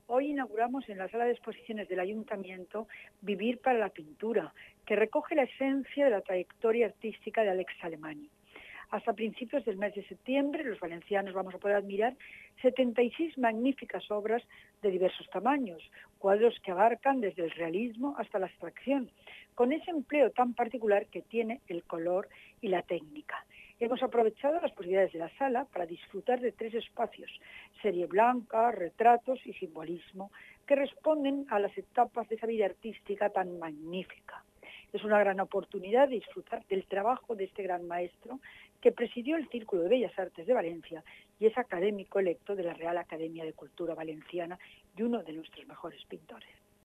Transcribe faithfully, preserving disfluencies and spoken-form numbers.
Hoy inauguramos en la sala de exposiciones del Ayuntamiento Vivir para la pintura, que recoge la esencia de la trayectoria artística de Alex Alemany. Hasta principios del mes de septiembre, los valencianos vamos a poder admirar setenta y seis magníficas obras de diversos tamaños, cuadros que abarcan desde el realismo hasta la abstracción, con ese empleo tan particular que tiene el color y la técnica. Hemos aprovechado las posibilidades de la sala para disfrutar de tres espacios: serie blanca, retratos y simbolismo, que responden a las etapas de esa vida artística tan magnífica. Es una gran oportunidad de disfrutar del trabajo de este gran maestro que presidió el Círculo de Bellas Artes de Valencia y es académico electo de la Real Academia de Cultura Valenciana y uno de nuestros mejores pintores.